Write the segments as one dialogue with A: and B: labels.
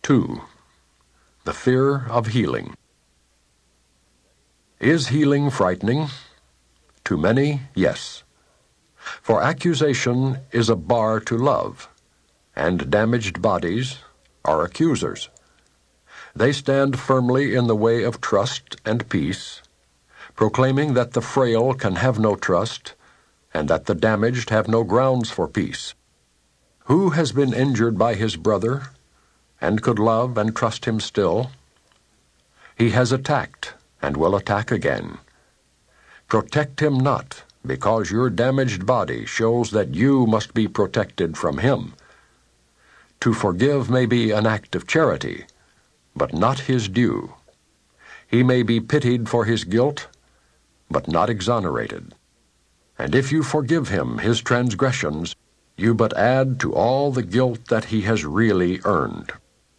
A: 2. The fear of healing. Is healing frightening? To many, yes. For accusation is a bar to love, and damaged bodies are accusers. They stand firmly in the way of trust and peace, proclaiming that the frail can have no trust, and that the damaged have no grounds for peace. Who has been injured by his brother, and could love and trust him still? He has attacked, and will attack again. Protect him not, because your damaged body shows that you must be protected from him. To forgive may be an act of charity, but not his due. He may be pitied for his guilt, but not exonerated. And if you forgive him his transgressions, you but add to all the guilt that he has really earned.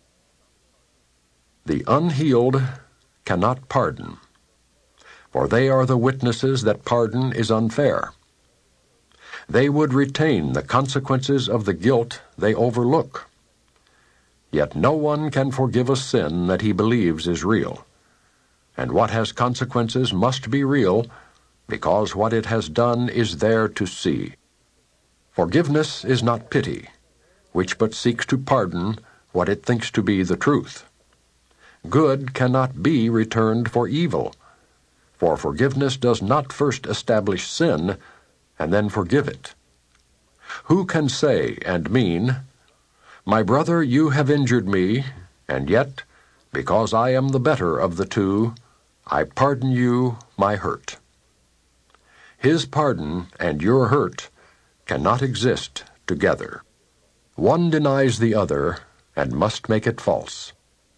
A: The unhealed cannot pardon, for they are the witnesses that pardon is unfair. They would retain the consequences of the guilt they overlook. Yet no one can forgive a sin that he believes is real, and what has consequences must be real, because what it has done is there to see. Forgiveness is not pity, which but seeks to pardon what it thinks to be the truth. Good cannot be returned for evil, for forgiveness does not first establish sin and then forgive it. Who can say and mean, "My brother, you have injured me, and yet, because I am the better of the two, I pardon you my hurt"? His pardon and your hurt cannot exist together. One denies the other and must make it false.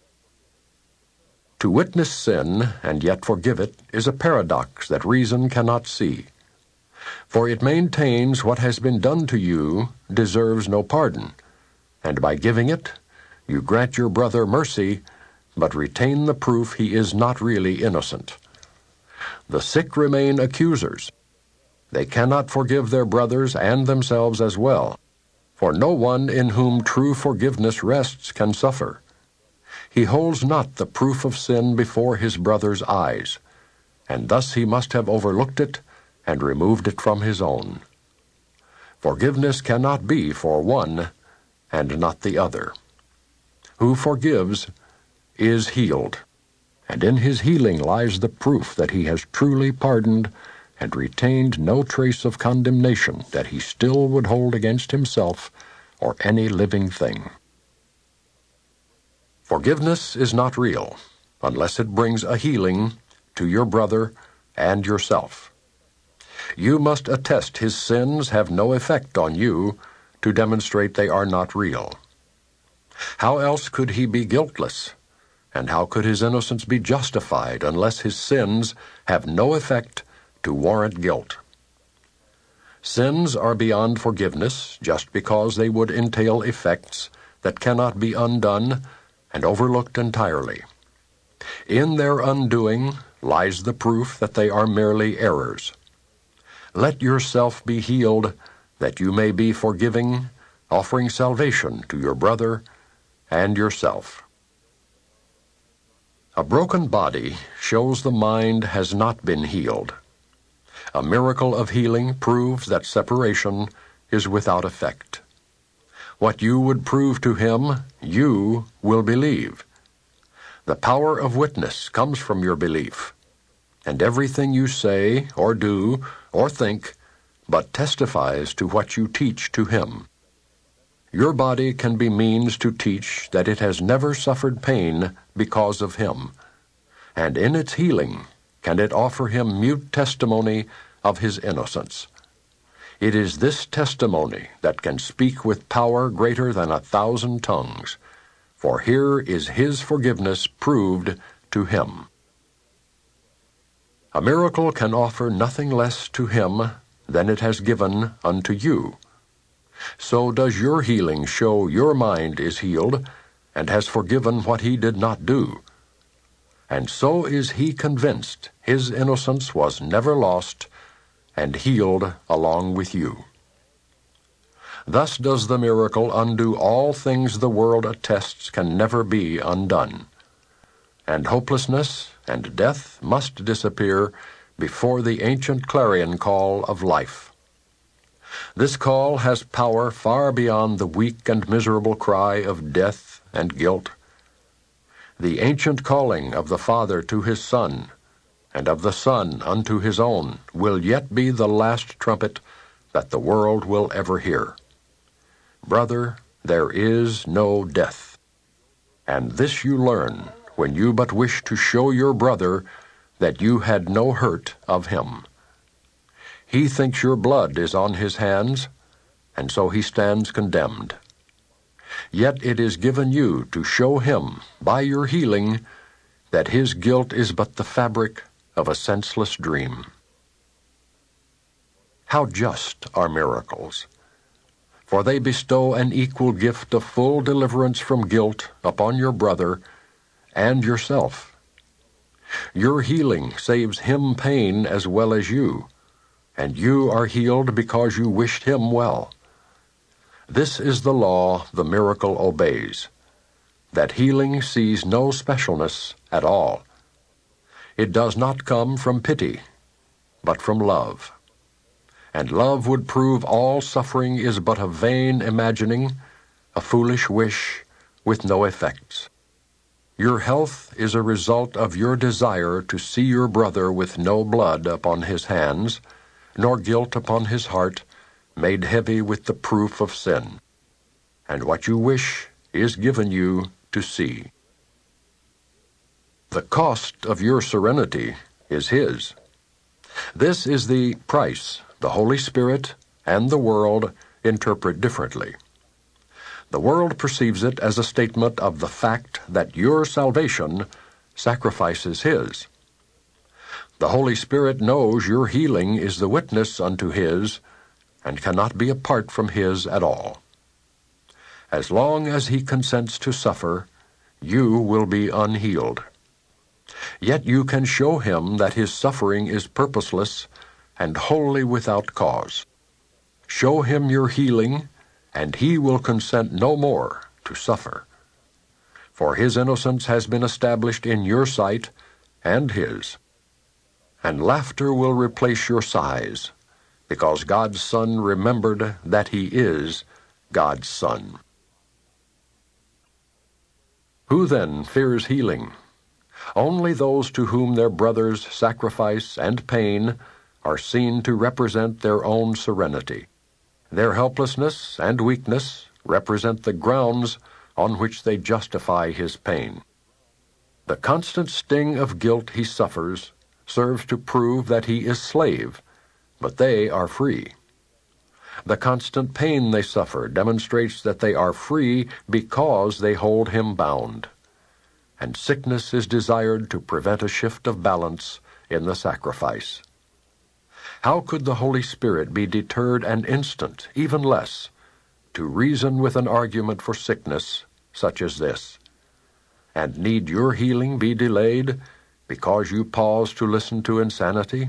A: To witness sin and yet forgive it is a paradox that reason cannot see. For it maintains what has been done to you deserves no pardon, and by giving it, you grant your brother mercy, but retain the proof he is not really innocent. The sick remain accusers. They cannot forgive their brothers and themselves as well, for no one in whom true forgiveness rests can suffer. He holds not the proof of sin before his brother's eyes, and thus he must have overlooked it and removed it from his own. Forgiveness cannot be for one and not the other. Who forgives is healed, and in his healing lies the proof that he has truly pardoned and retained no trace of condemnation that he still would hold against himself or any living thing. Forgiveness is not real unless it brings a healing to your brother and yourself. You must attest his sins have no effect on you to demonstrate they are not real. How else could he be guiltless, and how could his innocence be justified unless his sins have no effect to warrant guilt? Sins are beyond forgiveness just because they would entail effects that cannot be undone and overlooked entirely. In their undoing lies the proof that they are merely errors. Let yourself be healed, that you may be forgiving, offering salvation to your brother and yourself. A broken body shows the mind has not been healed. A miracle of healing proves that separation is without effect. What you would prove to him, you will believe. The power of witness comes from your belief, and everything you say or do or think but testifies to what you teach to him. Your body can be means to teach that it has never suffered pain because of him, and in its healing can it offer him mute testimony of his innocence. It is this testimony that can speak with power greater than 1,000 tongues, for here is his forgiveness proved to him. A miracle can offer nothing less to him than it has given unto you. So does your healing show your mind is healed and has forgiven what he did not do. And so is he convinced his innocence was never lost and healed along with you. Thus does the miracle undo all things the world attests can never be undone. And hopelessness and death must disappear before the ancient clarion call of life. This call has power far beyond the weak and miserable cry of death and guilt. The ancient calling of the Father to his Son, and of the Son unto his own, will yet be the last trumpet that the world will ever hear. Brother, there is no death. And this you learn when you but wish to show your brother that you had no hurt of him. He thinks your blood is on his hands, and so he stands condemned. Yet it is given you to show him, by your healing, that his guilt is but the fabric of a senseless dream. How just are miracles! For they bestow an equal gift of full deliverance from guilt upon your brother and yourself. Your healing saves him pain as well as you, and you are healed because you wished him well. This is the law the miracle obeys, that healing sees no specialness at all. It does not come from pity, but from love. And love would prove all suffering is but a vain imagining, a foolish wish with no effects. Your health is a result of your desire to see your brother with no blood upon his hands, nor guilt upon his heart, made heavy with the proof of sin. And what you wish is given you to see. The cost of your serenity is his. This is the price the Holy Spirit and the world interpret differently. The world perceives it as a statement of the fact that your salvation sacrifices his. The Holy Spirit knows your healing is the witness unto his, and cannot be apart from his at all. As long as he consents to suffer, you will be unhealed. Yet you can show him that his suffering is purposeless and wholly without cause. Show him your healing, and he will consent no more to suffer. For his innocence has been established in your sight and his. And laughter will replace your sighs, because God's Son remembered that he is God's Son. Who then fears healing? Only those to whom their brother's sacrifice and pain are seen to represent their own serenity. Their helplessness and weakness represent the grounds on which they justify his pain. The constant sting of guilt he suffers serves to prove that he is slave, but they are free. The constant pain they suffer demonstrates that they are free because they hold him bound. And sickness is desired to prevent a shift of balance in the sacrifice. How could the Holy Spirit be deterred an instant, even less, to reason with an argument for sickness such as this? And need your healing be delayed because you pause to listen to insanity?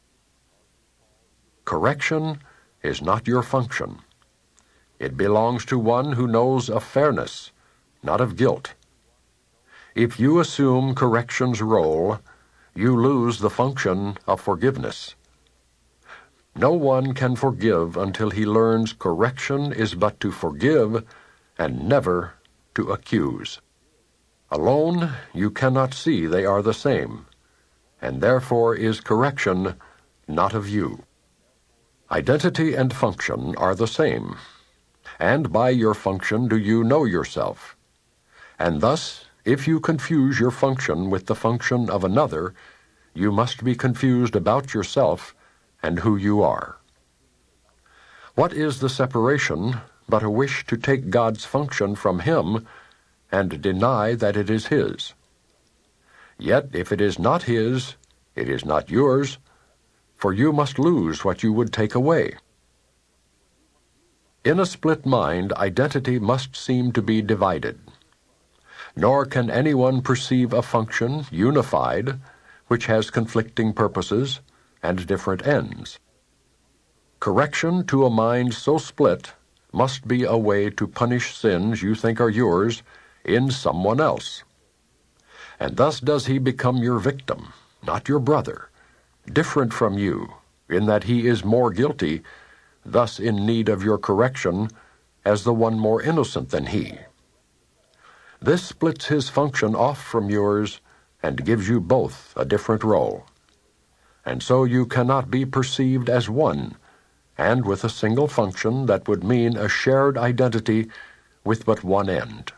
A: Correction is not your function. It belongs to one who knows of fairness, not of guilt. If you assume correction's role, you lose the function of forgiveness. No one can forgive until he learns correction is but to forgive and never to accuse. Alone, you cannot see they are the same, and therefore is correction not of you. Identity and function are the same, and by your function do you know yourself. And thus, if you confuse your function with the function of another, you must be confused about yourself and who you are. What is the separation but a wish to take God's function from him and deny that it is his? Yet if it is not his, it is not yours, for you must lose what you would take away. In a split mind, identity must seem to be divided. Nor can anyone perceive a function unified, which has conflicting purposes and different ends. Correction to a mind so split must be a way to punish sins you think are yours in someone else. And thus does he become your victim, not your brother, different from you, in that he is more guilty, thus in need of your correction, as the one more innocent than he. This splits his function off from yours and gives you both a different role. And so you cannot be perceived as one, and with a single function that would mean a shared identity with but one end.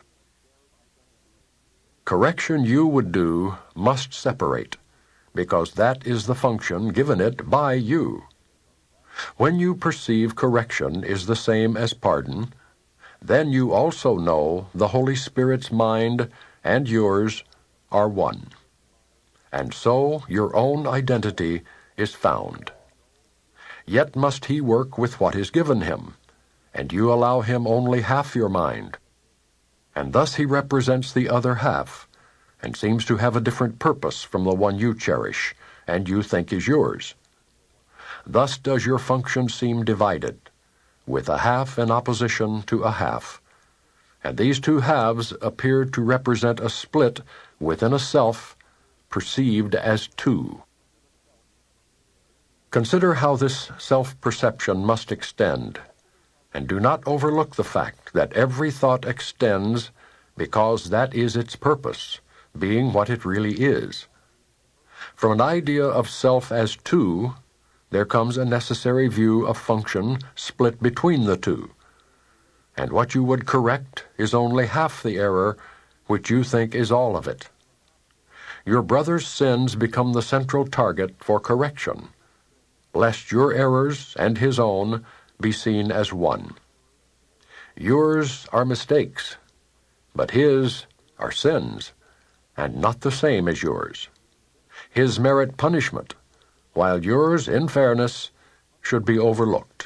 A: Correction you would do must separate, because that is the function given it by you. When you perceive correction is the same as pardon, then you also know the Holy Spirit's mind and yours are one. And so your own identity is found. Yet must he work with what is given him, and you allow him only half your mind. And thus he represents the other half, and seems to have a different purpose from the one you cherish, and you think is yours. Thus does your function seem divided, with a half in opposition to a half, and these two halves appear to represent a split within a self perceived as two. Consider how this self-perception must extend, and do not overlook the fact that every thought extends because that is its purpose, being what it really is. From an idea of self as two, there comes a necessary view of function split between the two, and what you would correct is only half the error which you think is all of it. Your brother's sins become the central target for correction, lest your errors and his own be seen as one. Yours are mistakes, but his are sins, and not the same as yours. His merit punishment, while yours, in fairness, should be overlooked.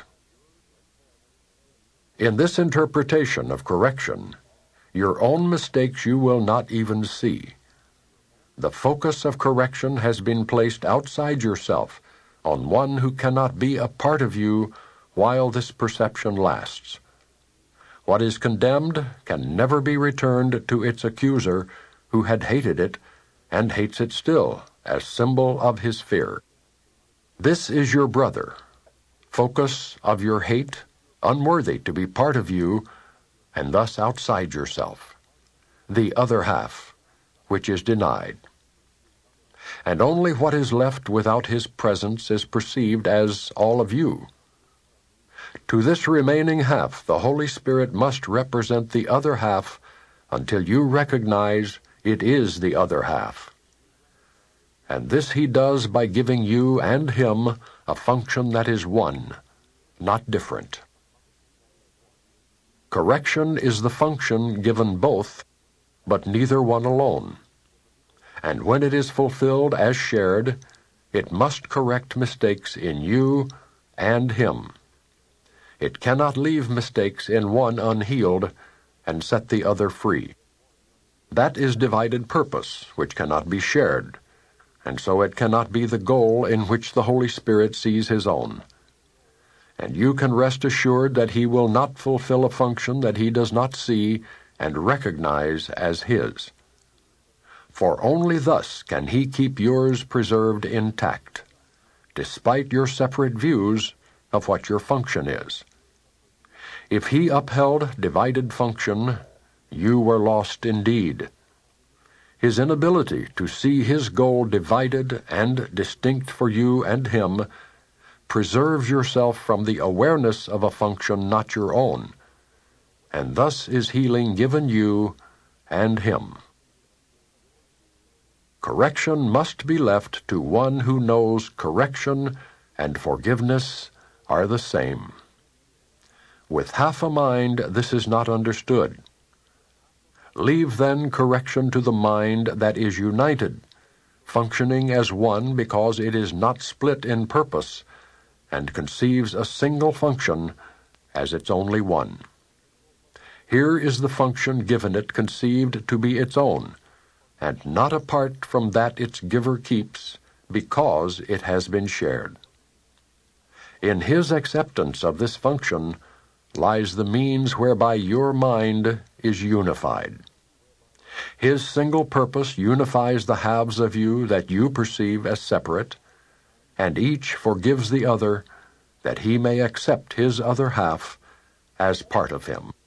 A: In this interpretation of correction, your own mistakes you will not even see. The focus of correction has been placed outside yourself, on one who cannot be a part of you while this perception lasts. What is condemned can never be returned to its accuser, who had hated it, and hates it still, as symbol of his fear. This is your brother, focus of your hate, unworthy to be part of you, and thus outside yourself, the other half, which is denied. And only what is left without his presence is perceived as all of you. To this remaining half, the Holy Spirit must represent the other half until you recognize it is the other half. And this he does by giving you and him a function that is one, not different. Correction is the function given both, but neither one alone. And when it is fulfilled as shared, it must correct mistakes in you and him. It cannot leave mistakes in one unhealed and set the other free. That is divided purpose, which cannot be shared, and so it cannot be the goal in which the Holy Spirit sees his own. And you can rest assured that he will not fulfill a function that he does not see and recognize as his. For only thus can he keep yours preserved intact, despite your separate views of what your function is. If he upheld divided function, you were lost indeed. His inability to see his goal divided and distinct for you and him preserves yourself from the awareness of a function not your own, and thus is healing given you and him. Correction must be left to one who knows correction and forgiveness are the same. With half a mind this is not understood. Leave then correction to the mind that is united, functioning as one because it is not split in purpose, and conceives a single function as its only one. Here is the function given it conceived to be its own, and not apart from that its giver keeps, because it has been shared. In his acceptance of this function, lies the means whereby your mind is unified. His single purpose unifies the halves of you that you perceive as separate, and each forgives the other that he may accept his other half as part of him.